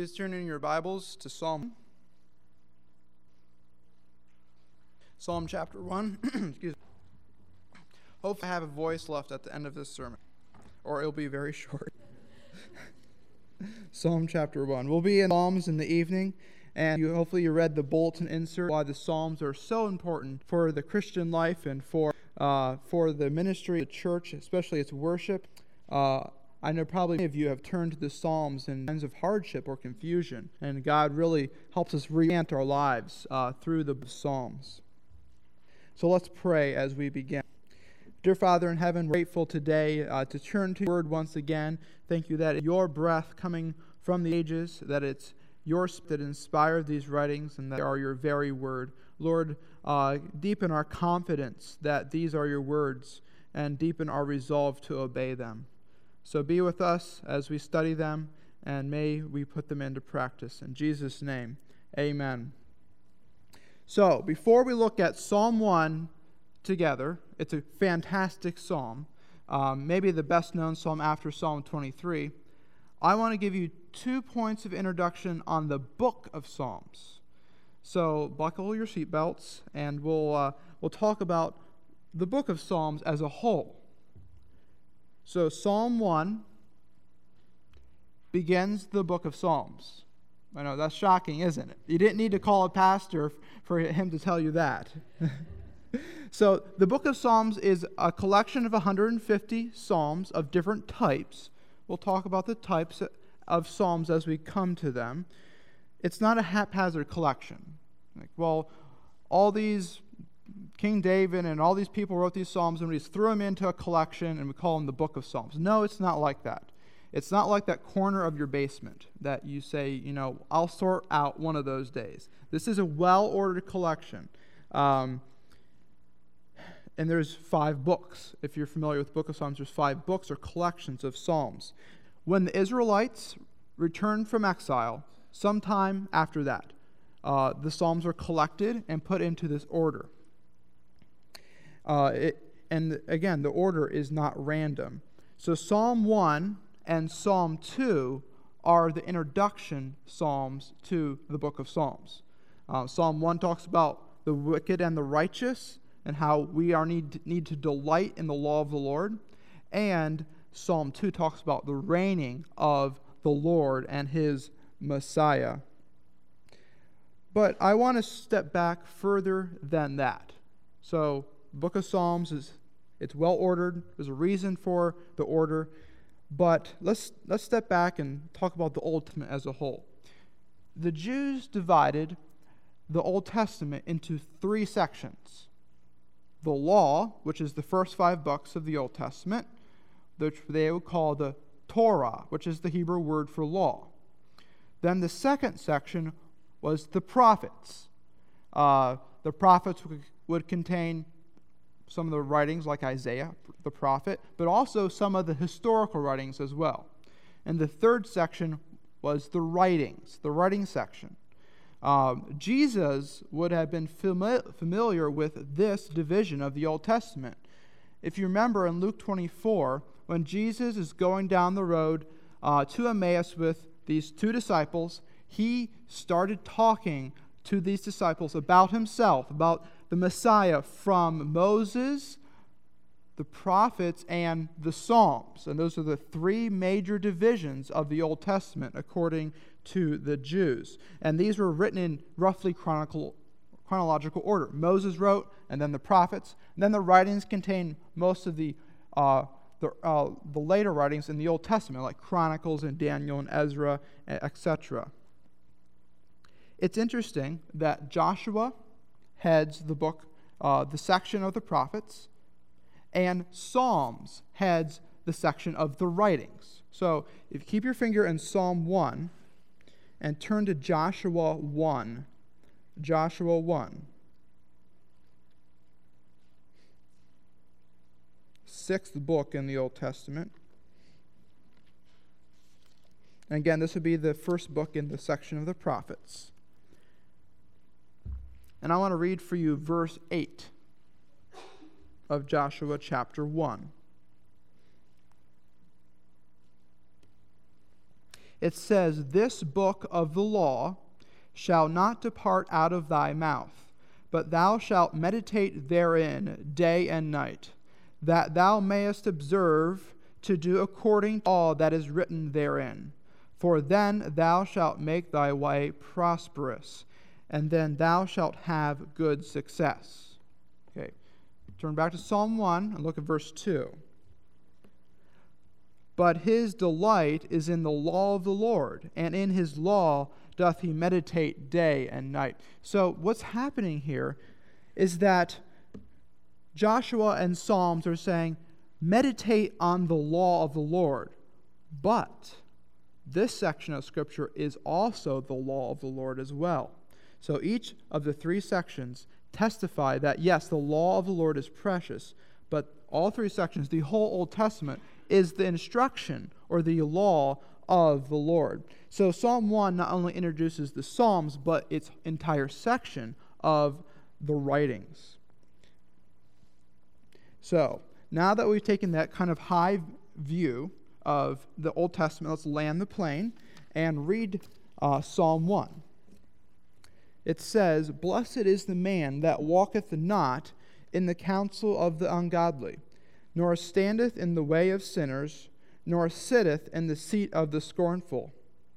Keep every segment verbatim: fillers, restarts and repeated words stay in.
Please turn in your Bibles to Psalm. Psalm chapter one. Excuse me. Hopefully I have a voice left at the end of this sermon, or it'll be very short. Psalm chapter one. We'll be in Psalms in the evening, and you, hopefully you read the bulletin insert, why the Psalms are so important for the Christian life and for uh, for the ministry of the church, especially its worship. Uh, I know probably many of you have turned to the Psalms in times of hardship or confusion, and God really helps us reorient our lives uh, through the Psalms. So let's pray as we begin. Dear Father in heaven, we're grateful today uh, to turn to your word once again. Thank you that your breath coming from the ages, that it's your spirit that inspired these writings and that they are your very word. Lord, uh, deepen our confidence that these are your words and deepen our resolve to obey them. So be with us as we study them, and may we put them into practice. In Jesus' name, amen. So, before we look at Psalm one together, it's a fantastic psalm, um, maybe the best-known psalm after Psalm twenty-three. I want to give you two points of introduction on the book of Psalms. So, buckle your seatbelts, and we'll uh, we'll talk about the book of Psalms as a whole. So Psalm one begins the book of Psalms. I know, that's shocking, isn't it? You didn't need to call a pastor for him to tell you that. So the book of Psalms is a collection of one hundred fifty psalms of different types. We'll talk about the types of psalms as we come to them. It's not a haphazard collection. Like, well, all these King David and all these people wrote these psalms and we just threw them into a collection and we call them the book of Psalms. No, it's not like that. It's not like that corner of your basement that you say, you know, I'll sort out one of those days. This is a well-ordered collection. Um, and there's five books. If you're familiar with the book of Psalms, there's five books or collections of psalms. When the Israelites returned from exile, sometime after that, uh, the psalms were collected and put into this order. Uh, it, and again, the order is not random. So Psalm one and Psalm two are the introduction psalms to the book of Psalms. Uh, Psalm one talks about the wicked and the righteous and how we are need, need to delight in the law of the Lord. And Psalm two talks about the reigning of the Lord and his Messiah. But I want to step back further than that. So the book of Psalms is it's well ordered. There's a reason for the order. But let's let's step back and talk about the Old Testament as a whole. The Jews divided the Old Testament into three sections. The law, which is the first five books of the Old Testament, which they would call the Torah, which is the Hebrew word for law. Then the second section was the prophets. Uh, the prophets would, would contain some of the writings like Isaiah, the prophet, but also some of the historical writings as well. And the third section was the writings, the writing section. Um, Jesus would have been fami- familiar with this division of the Old Testament. If you remember in Luke twenty-four, when Jesus is going down the road uh, to Emmaus with these two disciples, he started talking to these disciples about himself, about the Messiah from Moses, the prophets, and the Psalms. And those are the three major divisions of the Old Testament according to the Jews. And these were written in roughly chronicle, chronological order. Moses wrote, and then the prophets. And then the writings contain most of the, uh, the, uh, the later writings in the Old Testament, like Chronicles and Daniel and Ezra, et cetera. It's interesting that Joshua heads the book, uh, the section of the prophets, and Psalms heads the section of the writings. So if you keep your finger in Psalm one and turn to Joshua one, Joshua one, sixth book in the Old Testament. And again, this would be the first book in the section of the prophets. And I want to read for you verse eight of Joshua chapter one. it says, "This book of the law shall not depart out of thy mouth, but thou shalt meditate therein day and night, that thou mayest observe to do according to all that is written therein. For then thou shalt make thy way prosperous, and then thou shalt have good success." Okay, turn back to Psalm one and look at verse two. "But his delight is in the law of the Lord, and in his law doth he meditate day and night." So what's happening here is that Joshua and Psalms are saying, meditate on the law of the Lord. But this section of Scripture is also the law of the Lord as well. So each of the three sections testify that, yes, the law of the Lord is precious, but all three sections, the whole Old Testament, is the instruction or the law of the Lord. So Psalm one not only introduces the Psalms, but its entire section of the writings. So now that we've taken that kind of high view of the Old Testament, let's land the plane and read uh, Psalm one. It says, "Blessed is the man that walketh not in the counsel of the ungodly, nor standeth in the way of sinners, nor sitteth in the seat of the scornful.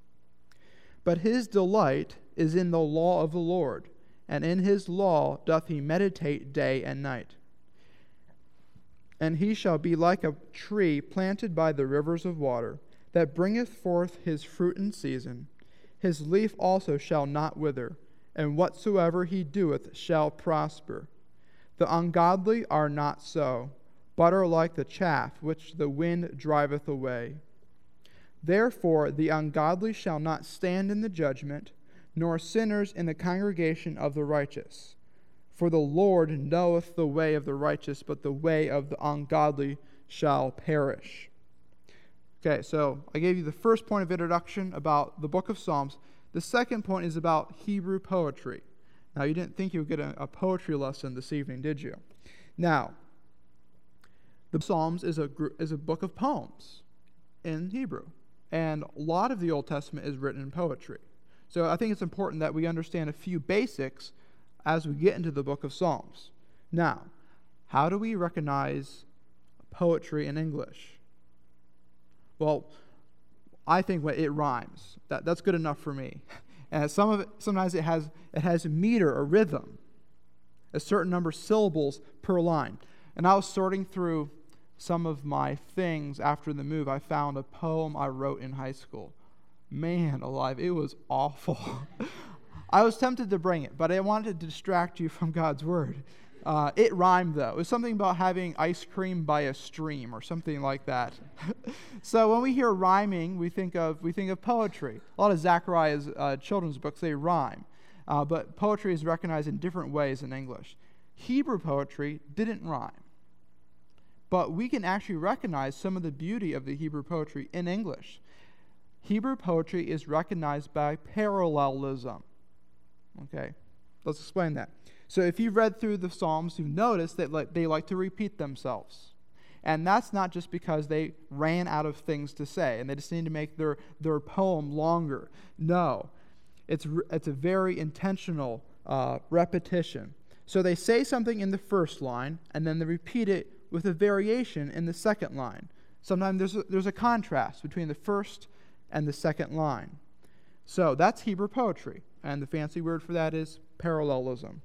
But his delight is in the law of the Lord, and in his law doth he meditate day and night. And he shall be like a tree planted by the rivers of water, that bringeth forth his fruit in season. His leaf also shall not wither, and whatsoever he doeth shall prosper. The ungodly are not so, but are like the chaff which the wind driveth away. Therefore the ungodly shall not stand in the judgment, nor sinners in the congregation of the righteous. For the Lord knoweth the way of the righteous, but the way of the ungodly shall perish." Okay, so I gave you the first point of introduction about the book of Psalms. The second point is about Hebrew poetry. Now, you didn't think you would get a, a poetry lesson this evening, did you? Now, the Psalms is a, is a book of poems in Hebrew, and a lot of the Old Testament is written in poetry. So I think it's important that we understand a few basics as we get into the book of Psalms. Now, how do we recognize poetry in English? Well, I think it rhymes. That, that's good enough for me. And some of it, sometimes it has it has a meter or rhythm, a certain number of syllables per line. And I was sorting through some of my things after the move. I found a poem I wrote in high school. Man alive, it was awful. I was tempted to bring it, but I wanted to distract you from God's word. Uh, it rhymed, though. It was something about having ice cream by a stream or something like that. So when we hear rhyming, we think of we think of poetry. A lot of Zechariah's uh, children's books, they rhyme. Uh, but poetry is recognized in different ways in English. Hebrew poetry didn't rhyme. But we can actually recognize some of the beauty of the Hebrew poetry in English. Hebrew poetry is recognized by parallelism. Okay, let's explain that. So if you've read through the Psalms, you've noticed that like, they like to repeat themselves. And that's not just because they ran out of things to say and they just need to make their, their poem longer. No, it's, it's a very intentional uh, repetition. So they say something in the first line, and then they repeat it with a variation in the second line. Sometimes there's a, there's a contrast between the first and the second line. So that's Hebrew poetry, and the fancy word for that is parallelism.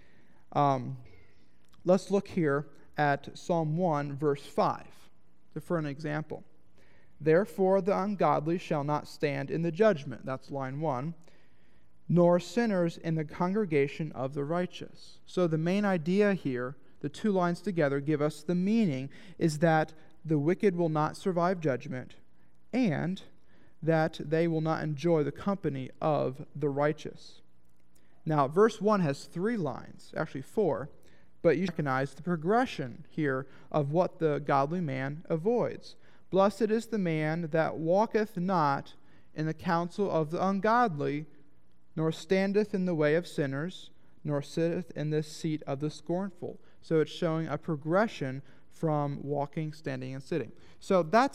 Um, let's look here at Psalm one, verse five, for an example. "Therefore the ungodly shall not stand in the judgment," that's line one, "nor sinners in the congregation of the righteous." So the main idea here, the two lines together give us the meaning, is that the wicked will not survive judgment, and that they will not enjoy the company of the righteous. Now, verse one has three lines, actually four, but you recognize the progression here of what the godly man avoids. "Blessed is the man that walketh not in the counsel of the ungodly, nor standeth in the way of sinners, nor sitteth in the seat of the scornful." So it's showing a progression from walking, standing, and sitting. So that's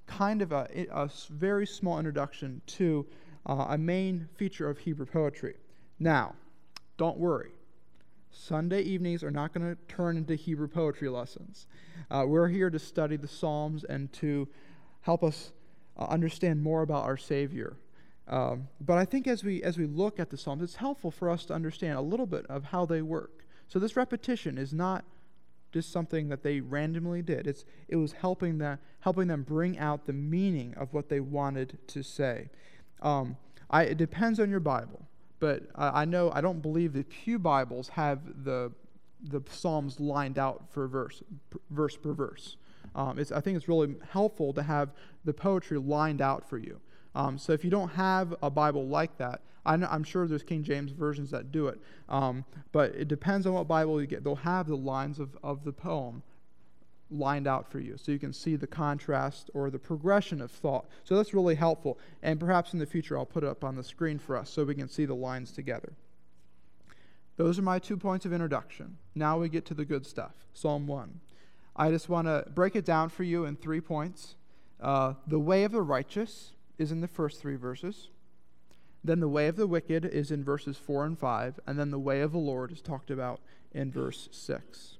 kind of a, a very small introduction to uh, a main feature of Hebrew poetry. Now, don't worry. Sunday evenings are not going to turn into Hebrew poetry lessons. Uh, we're here to study the Psalms and to help us uh, understand more about our Savior. Um, but I think as we as we look at the Psalms, it's helpful for us to understand a little bit of how they work. So this repetition is not just something that they randomly did. It's it was helping them helping them bring out the meaning of what they wanted to say. Um, I, it depends on your Bible. But I know I don't believe the Pew Bibles have the the Psalms lined out for verse verse per verse. Um, it's, I think it's really helpful to have the poetry lined out for you. Um, so if you don't have a Bible like that, I know, I'm sure there's King James versions that do it. Um, but it depends on what Bible you get. They'll have the lines of, of the poem lined out for you, so you can see the contrast or the progression of thought. So that's really helpful, and perhaps in the future I'll put it up on the screen for us so we can see the lines together. Those are my two points of introduction. Now we get to the good stuff. Psalm one. I just want to break it down for you in three points. Uh, the way of the righteous is in the first three verses. Then the way of the wicked is in verses four and five, and then the way of the Lord is talked about in verse six.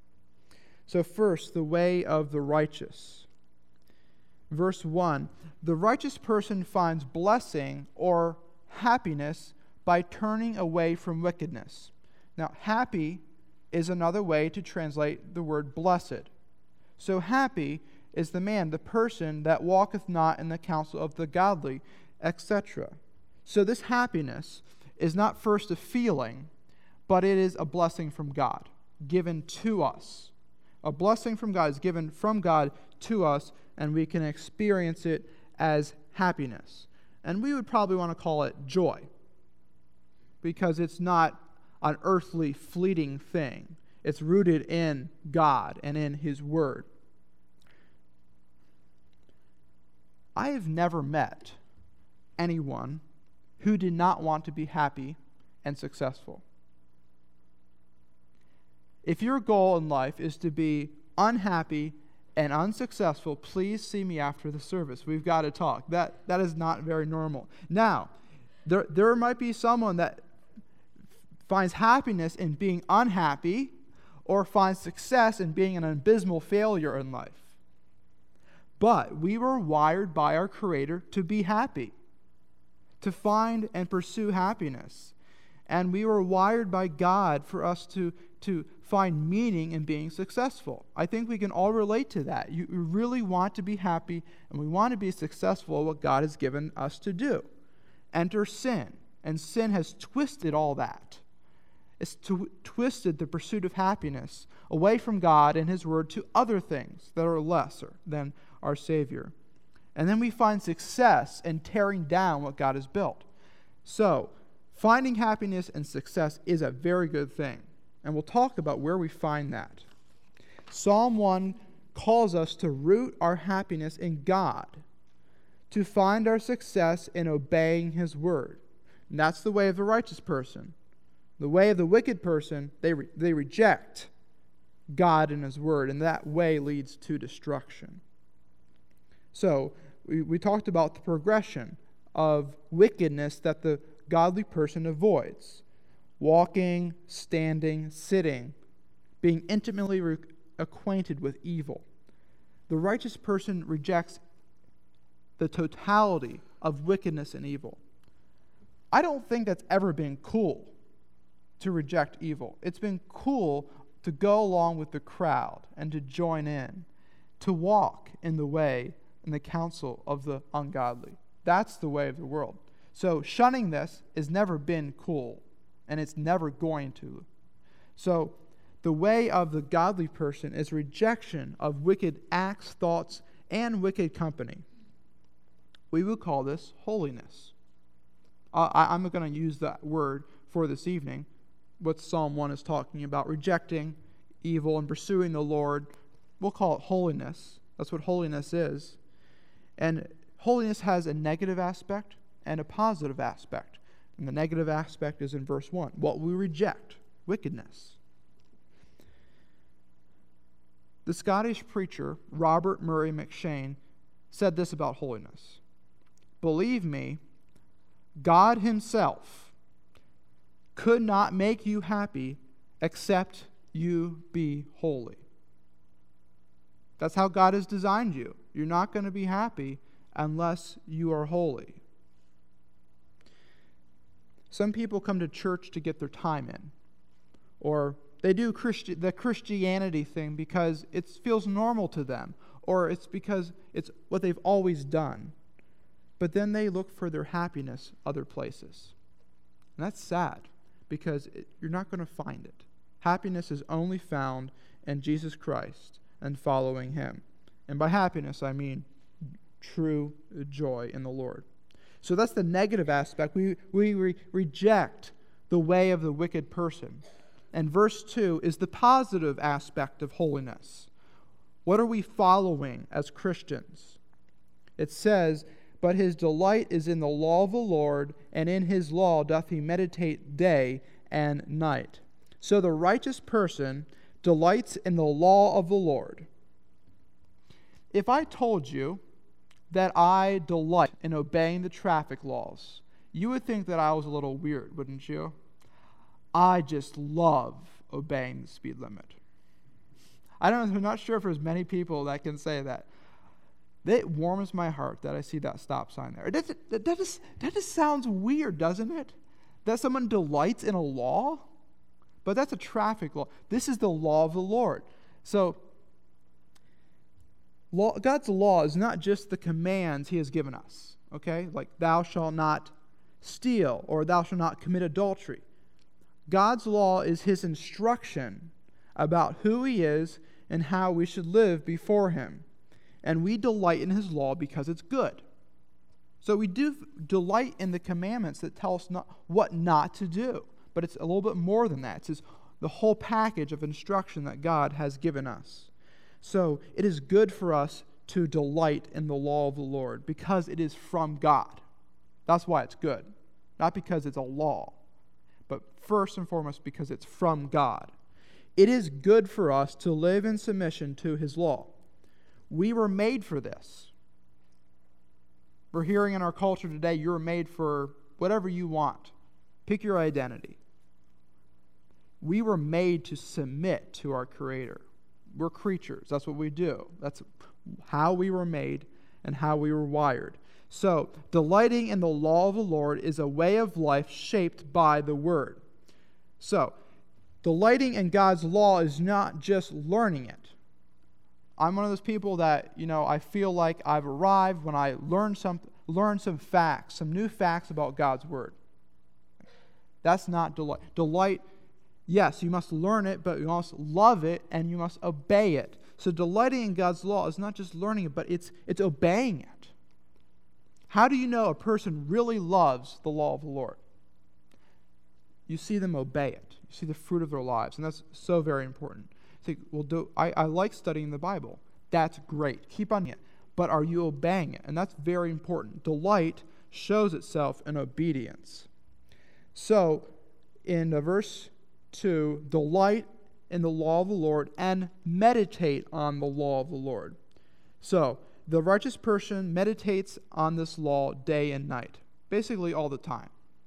So first, the way of the righteous. Verse one, the righteous person finds blessing or happiness by turning away from wickedness. Now, happy is another way to translate the word blessed. So happy is the man, the person that walketh not in the counsel of the godly, et cetera. So this happiness is not first a feeling, but it is a blessing from God, given to us. A blessing from God is given from God to us, and we can experience it as happiness. And we would probably want to call it joy, because it's not an earthly, fleeting thing. It's rooted in God and in His Word. I have never met anyone who did not want to be happy and successful. If your goal in life is to be unhappy and unsuccessful, please see me after the service. We've got to talk. That that is not very normal. Now, there there might be someone that finds happiness in being unhappy or finds success in being an abysmal failure in life. But we were wired by our Creator to be happy, to find and pursue happiness. And we were wired by God for us to, to find meaning in being successful. I think we can all relate to that. You really want to be happy, and we want to be successful at what God has given us to do. Enter sin, and sin has twisted all that. It's tw- twisted the pursuit of happiness away from God and His Word to other things that are lesser than our Savior. And then we find success in tearing down what God has built. So, finding happiness and success is a very good thing. And we'll talk about where we find that. Psalm one calls us to root our happiness in God, to find our success in obeying His Word. And that's the way of the righteous person. The way of the wicked person, they, re- they reject God and His Word, and that way leads to destruction. So, we, we talked about the progression of wickedness that the godly person avoids. Walking, standing, sitting, being intimately re- acquainted with evil. The righteous person rejects the totality of wickedness and evil. I don't think that's ever been cool to reject evil. It's been cool to go along with the crowd and to join in, to walk in the way and the counsel of the ungodly. That's the way of the world. So shunning this has never been cool, and it's never going to. So the way of the godly person is rejection of wicked acts, thoughts, and wicked company. We would call this holiness. Uh, I, I'm going to use that word for this evening, what Psalm one is talking about, rejecting evil and pursuing the Lord. We'll call it holiness. That's what holiness is. And holiness has a negative aspect and a positive aspect. And the negative aspect is in verse one. What we reject, wickedness. The Scottish preacher, Robert Murray McCheyne, said this about holiness. Believe me, God himself could not make you happy except you be holy. That's how God has designed you. You're not going to be happy unless you are holy. Some people come to church to get their time in, or they do Christi- the Christianity thing because it feels normal to them, or it's because it's what they've always done. But then they look for their happiness other places. And that's sad, because it, you're not going to find it. Happiness is only found in Jesus Christ and following him. And by happiness, I mean true joy in the Lord. So that's the negative aspect. We, we re- reject the way of the wicked person. And verse two is the positive aspect of holiness. What are we following as Christians? It says, "But his delight is in the law of the Lord, and in his law doth he meditate day and night." So the righteous person delights in the law of the Lord. If I told you that I delight in obeying the traffic laws, you would think that I was a little weird, wouldn't you? I just love obeying the speed limit. I don't, I'm not sure if there's many people that can say that. It warms my heart that I see that stop sign there. It does, that, just, that just sounds weird, doesn't it? That someone delights in a law? But that's a traffic law. This is the law of the Lord. So, law, God's law is not just the commands he has given us, okay? Like, thou shalt not steal, or thou shalt not commit adultery. God's law is his instruction about who he is and how we should live before him. And we delight in his law because it's good. So we do delight in the commandments that tell us not, what not to do. But it's a little bit more than that. It's his, the whole package of instruction that God has given us. So it is good for us to delight in the law of the Lord because it is from God. That's why it's good. Not because it's a law, but first and foremost because it's from God. It is good for us to live in submission to his law. We were made for this. We're hearing in our culture today, you're made for whatever you want. Pick your identity. We were made to submit to our Creator. We're creatures. That's what we do. That's how we were made and how we were wired. So, delighting in the law of the Lord is a way of life shaped by the Word. So, delighting in God's law is not just learning it. I'm one of those people that, you know, I feel like I've arrived when I learn some, learn some facts, some new facts about God's Word. That's not delight. Delight, yes, you must learn it, but you must love it and you must obey it. So delighting in God's law is not just learning it, but it's it's obeying it. How do you know a person really loves the law of the Lord? You see them obey it. You see the fruit of their lives, and that's so very important. Think, well, do, I, I like studying the Bible. That's great. Keep on it. But are you obeying it? And that's very important. Delight shows itself in obedience. So, in uh, verse two, delight in the law of the Lord and meditate on the law of the Lord. So, the righteous person meditates on this law day and night, basically all the time.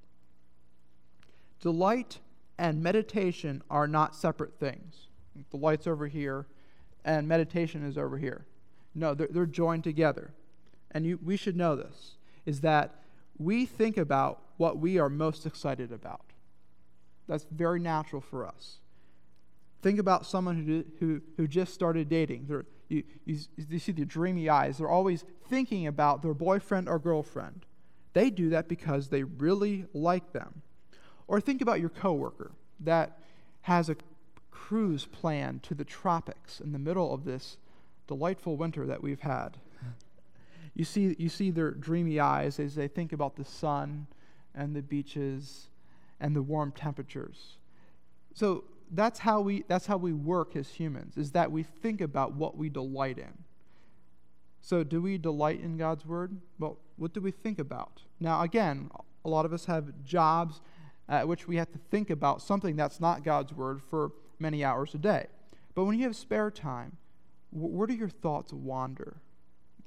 Delight and meditation are not separate things. The light's over here, and meditation is over here. No, they're, they're joined together. And you, we should know this, is that we think about what we are most excited about. That's very natural for us. Think about someone who who, who just started dating. They're, you, you, you see the dreamy eyes. They're always thinking about their boyfriend or girlfriend. They do that because they really like them. Or think about your coworker that has a cruise plan to the tropics in the middle of this delightful winter that we've had. You see, you see their dreamy eyes as they think about the sun and the beaches and the warm temperatures. So that's how we that's how we work as humans, is that we think about what we delight in. So do we delight in God's Word? Well, what do we think about? Now, again, a lot of us have jobs at which we have to think about something that's not God's Word for many hours a day. But when you have spare time, where do your thoughts wander?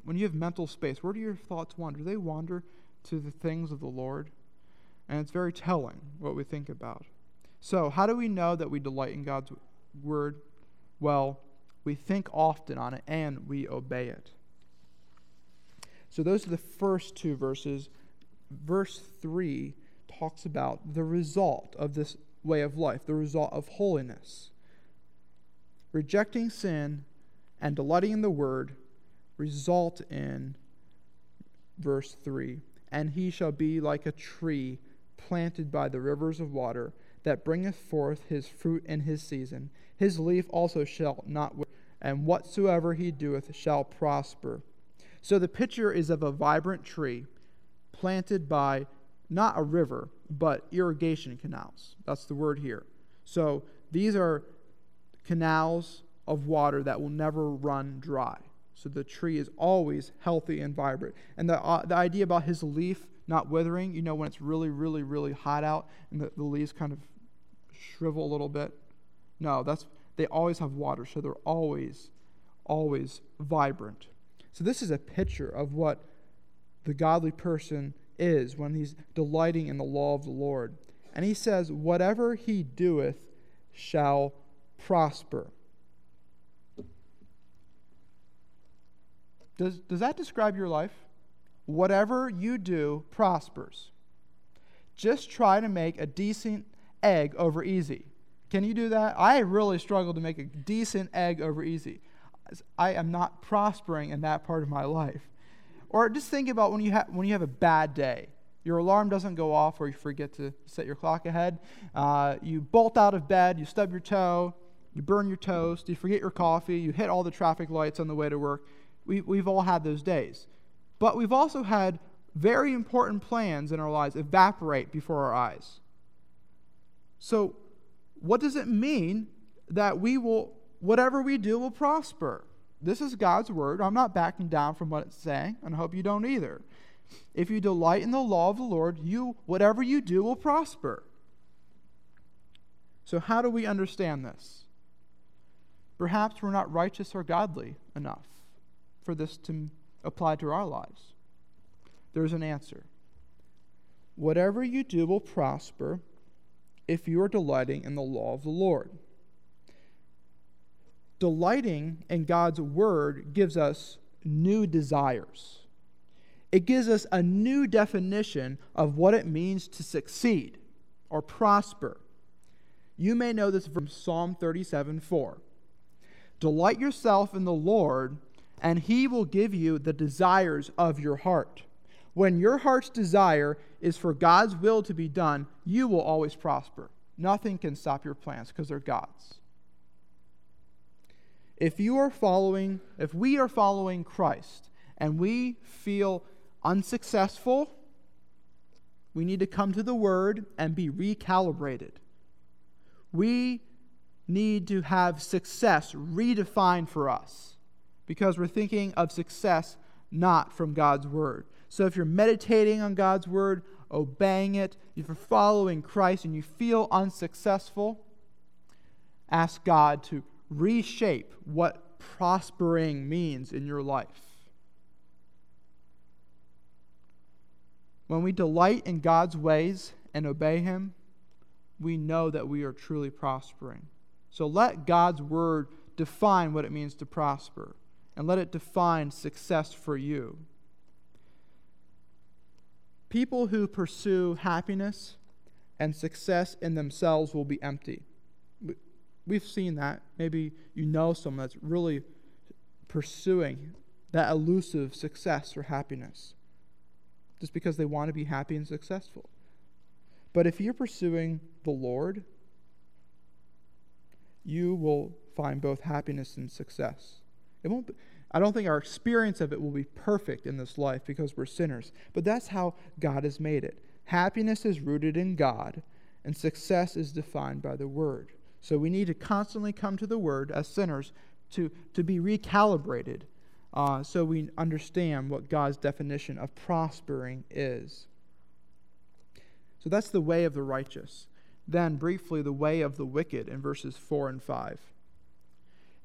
when you have mental space, where do your thoughts wander? Do they wander to the things of the Lord? And it's very telling what we think about. So how do we know that we delight in God's word? Well, we think often on it and we obey it. So those are the first two verses. Verse three talks about the result of this way of life, the result of holiness. Rejecting sin and delighting in the word result in, verse three, and he shall be like a tree planted by the rivers of water, that bringeth forth his fruit in his season. His leaf also shall not wither, and whatsoever he doeth shall prosper. So the picture is of a vibrant tree planted by not a river, but irrigation canals. That's the word here. So these are canals of water that will never run dry. So the tree is always healthy and vibrant. And the uh, the idea about his leaf not withering, you know, when it's really, really, really hot out and the, the leaves kind of shrivel a little bit. No, that's they always have water, so they're always, always vibrant. So this is a picture of what the godly person is when he's delighting in the law of the Lord. And he says, whatever he doeth shall prosper. Does, does that describe your life? Whatever you do prospers. Just try to make a decent egg over easy. Can you do that? I really struggle to make a decent egg over easy. I am not prospering in that part of my life. Or just think about when you have when you have a bad day. Your alarm doesn't go off, or you forget to set your clock ahead. Uh, you bolt out of bed, you stub your toe, you burn your toast, you forget your coffee, you hit all the traffic lights on the way to work. We, we've all had those days. But we've also had very important plans in our lives evaporate before our eyes. So what does it mean that we will, whatever we do will prosper? This is God's word. I'm not backing down from what it's saying, and I hope you don't either. If you delight in the law of the Lord, you whatever you do will prosper. So how do we understand this? Perhaps we're not righteous or godly enough for this to apply to our lives. There's an answer. Whatever you do will prosper if you are delighting in the law of the Lord. Delighting in God's word gives us new desires. It gives us a new definition of what it means to succeed or prosper. You may know this from Psalm thirty-seven four. Delight yourself in the Lord, and he will give you the desires of your heart. When your heart's desire is for God's will to be done, you will always prosper. Nothing can stop your plans because they're God's. If you are following, if we are following Christ and we feel unsuccessful, we need to come to the Word and be recalibrated. We need to have success redefined for us because we're thinking of success not from God's Word. So if you're meditating on God's Word, obeying it, if you're following Christ and you feel unsuccessful, ask God to reshape what prospering means in your life. When we delight in God's ways and obey Him, we know that we are truly prospering. So let God's word define what it means to prosper, and let it define success for you. People who pursue happiness and success in themselves will be empty. We've seen that. Maybe you know someone that's really pursuing that elusive success or happiness just because they want to be happy and successful. But if you're pursuing the Lord, you will find both happiness and success. It won't be, I don't think our experience of it will be perfect in this life because we're sinners, but that's how God has made it. Happiness is rooted in God, and success is defined by the Word. So we need to constantly come to the Word as sinners to, to be recalibrated uh, so we understand what God's definition of prospering is. So that's the way of the righteous. Then, briefly, the way of the wicked in verses four and five.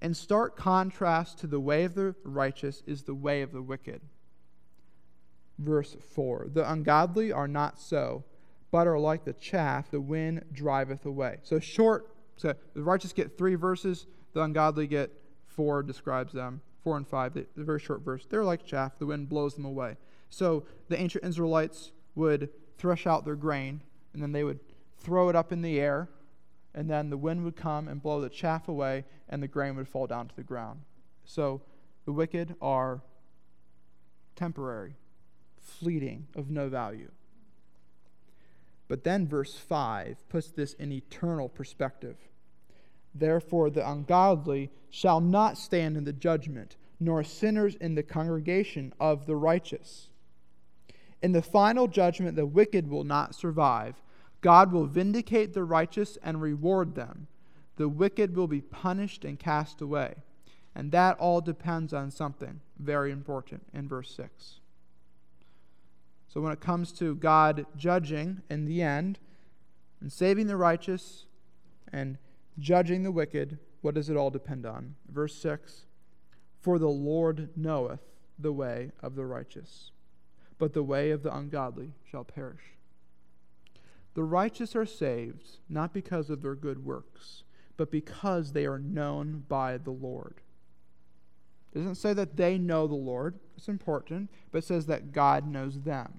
in stark contrast to the way of the righteous is the way of the wicked. Verse four, the ungodly are not so, but are like the chaff the wind driveth away. So short, so the righteous get three verses, the ungodly get four, describes them. Four and five, the very short verse. They're like chaff, the wind blows them away. So the ancient Israelites would thresh out their grain, and then they would throw it up in the air, and then the wind would come and blow the chaff away, and the grain would fall down to the ground. So the wicked are temporary, fleeting, of no value. But then verse five puts this in eternal perspective. Therefore the ungodly shall not stand in the judgment, nor sinners in the congregation of the righteous. In the final judgment, the wicked will not survive. God will vindicate the righteous and reward them. The wicked will be punished and cast away. And that all depends on something very important in verse six. So when it comes to God judging in the end and saving the righteous and judging the wicked, what does it all depend on? Verse six, for the Lord knoweth the way of the righteous, but the way of the ungodly shall perish. The righteous are saved not because of their good works, but because they are known by the Lord. It doesn't say that they know the Lord. It's important, but it says that God knows them.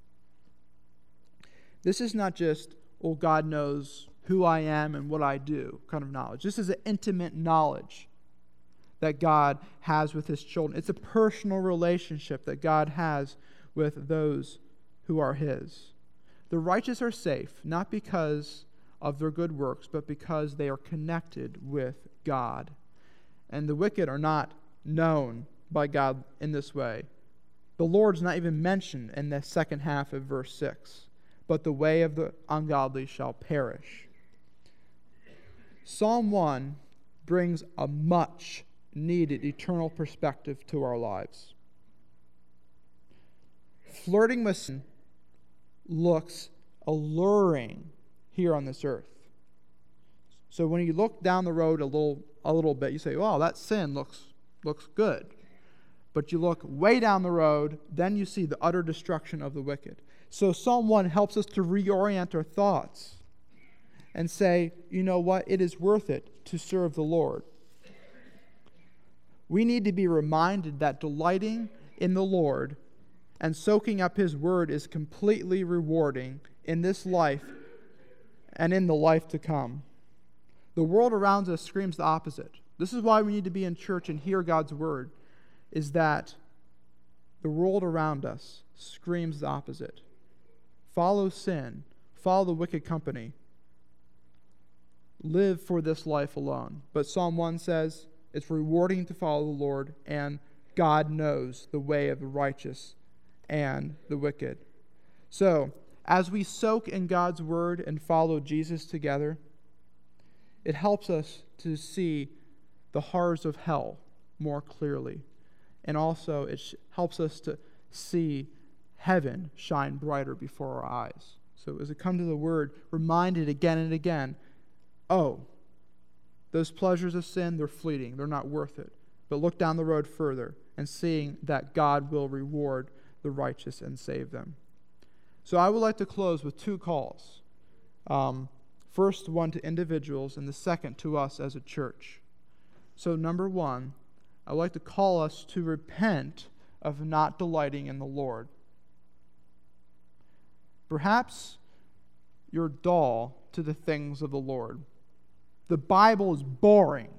This is not just, oh, God knows who I am and what I do kind of knowledge. This is an intimate knowledge that God has with his children. It's a personal relationship that God has with those who are his. The righteous are safe, not because of their good works, but because they are connected with God. And the wicked are not known by God in this way. The Lord's not even mentioned in the second half of verse six. But the way of the ungodly shall perish. Psalm one brings a much needed eternal perspective to our lives. Flirting with sin looks alluring here on this earth. So when you look down the road a little a little bit, you say, wow, that sin looks looks good. But you look way down the road, then you see the utter destruction of the wicked. So Psalm one helps us to reorient our thoughts and say, you know what, it is worth it to serve the Lord. We need to be reminded that delighting in the Lord and soaking up his word is completely rewarding in this life and in the life to come. The world around us screams the opposite. This is why we need to be in church and hear God's word, is that the world around us screams the opposite. Follow sin. Follow the wicked company. Live for this life alone. But Psalm one says it's rewarding to follow the Lord, and God knows the way of the righteous and the wicked. So, as we soak in God's word and follow Jesus together, it helps us to see the horrors of hell more clearly. And also, it sh- helps us to see heaven shine brighter before our eyes. So as we come to the word, reminded again and again, oh, those pleasures of sin, they're fleeting. They're not worth it. But look down the road further and seeing that God will reward the righteous and save them. So I would like to close with two calls. Um, first, one to individuals, and the second to us as a church. So number one, I would like to call us to repent of not delighting in the Lord. Perhaps you're dull to the things of the Lord. The Bible is boring.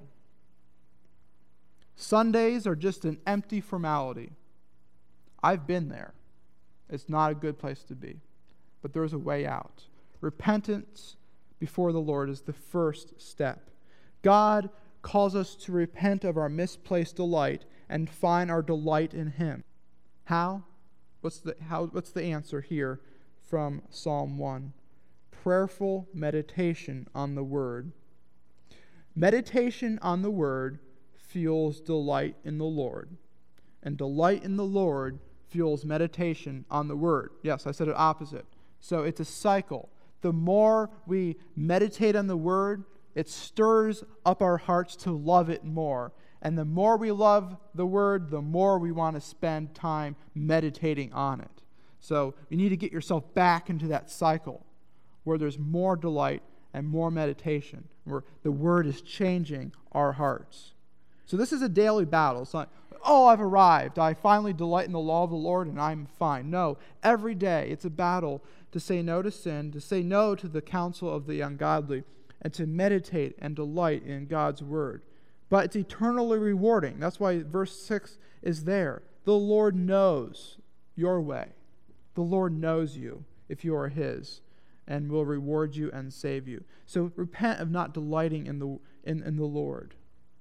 Sundays are just an empty formality. I've been there. It's not a good place to be. But there's a way out. Repentance before the Lord is the first step. God calls us to repent of our misplaced delight and find our delight in him. How? What's the, how, what's the answer here from Psalm one? Prayerful meditation on the Word. Meditation on the Word fuels delight in the Lord. And delight in the Lord fuels meditation on the Word. Yes, I said it opposite. So it's a cycle. The more we meditate on the Word, it stirs up our hearts to love it more. And the more we love the Word, the more we want to spend time meditating on it. So you need to get yourself back into that cycle where there's more delight and more meditation, where the Word is changing our hearts. So this is a daily battle. It's not, oh, I've arrived. I finally delight in the law of the Lord and I'm fine. No, every day it's a battle to say no to sin, to say no to the counsel of the ungodly, and to meditate and delight in God's Word. But it's eternally rewarding. That's why verse six is there. The Lord knows your way. The Lord knows you if you are His, and will reward you and save you. So repent of not delighting in the in, in the Lord.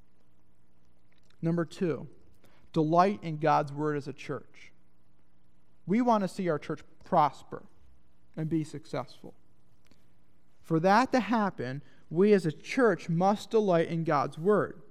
Number two, delight in God's Word as a church. We want to see our church prosper and be successful. For that to happen, we as a church must delight in God's Word.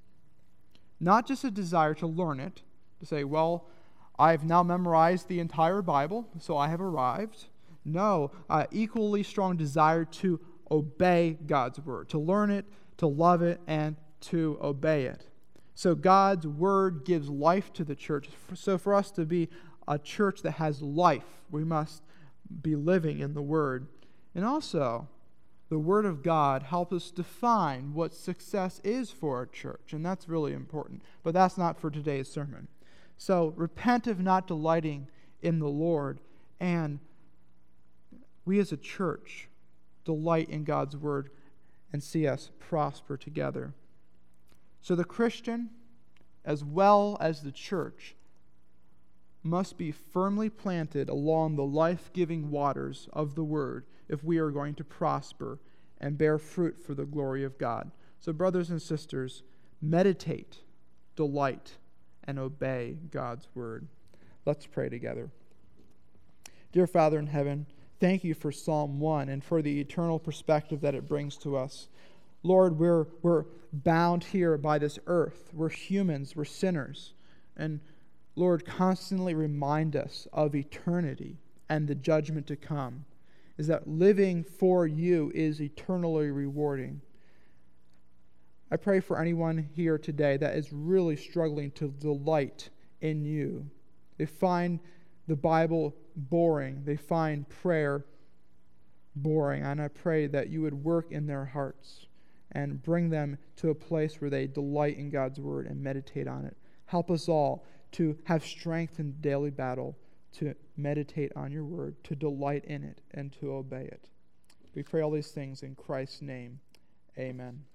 Not just a desire to learn it, to say, well, I've now memorized the entire Bible, so I have arrived. No, uh, equally strong desire to obey God's Word, to learn it, to love it, and to obey it. So God's Word gives life to the church. So for us to be a church that has life, we must be living in the Word. And also, the Word of God helps us define what success is for our church, and that's really important. But that's not for today's sermon. So repent of not delighting in the Lord, and we as a church delight in God's Word and see us prosper together. So the Christian, as well as the church, must be firmly planted along the life-giving waters of the Word if we are going to prosper and bear fruit for the glory of God. So brothers and sisters, meditate, delight, and obey God's Word. Let's pray together. Dear Father in heaven, thank you for Psalm one and for the eternal perspective that it brings to us. Lord, we're, we're bound here by this earth. We're humans, we're sinners. And Lord, constantly remind us of eternity and the judgment to come, is that living for you is eternally rewarding. I pray for anyone here today that is really struggling to delight in you. They find the Bible boring. They find prayer boring. And I pray that you would work in their hearts and bring them to a place where they delight in God's Word and meditate on it. Help us all to have strength in daily battle, to meditate on your Word, to delight in it, and to obey it. We pray all these things in Christ's name. Amen.